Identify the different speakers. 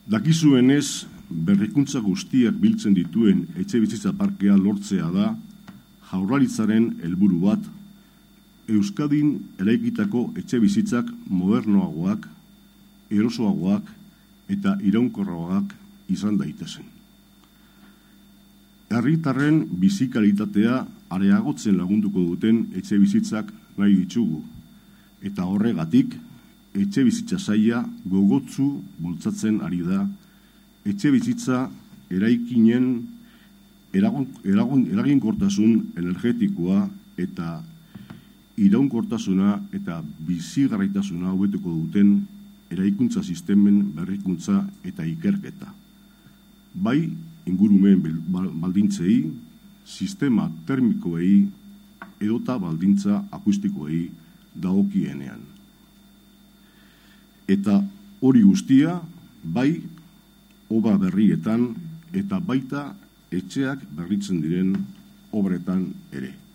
Speaker 1: Dakizuenez, berrikuntza guztiak biltzen dituen etxebizitza parkea lortzea da Jaurlaritzaren helburu bat, Euskadin eraikitako etxebizitzak modernoagoak, erosoagoak eta iraunkorragoak izan daitezen. Herritarren bizi kalitatea areagotzen lagunduko duten etxebizitzak nahi ditugu, eta horregatik etxebizitza saila gogotsu bultzatzen ari da etxebizitza eraikinen eraginkortasun energetikoa eta iraunkortasuna eta bizigarraitasuna hobetuko duten eraikuntza sistemen berrikuntza eta ikerketa. Bai ingurumen baldintzei, sistema termikoei edota baldintza akustikoei dagokienean. Eta hori guztia, bai obra berrietan eta baita etxeak berritzen diren obretan ere.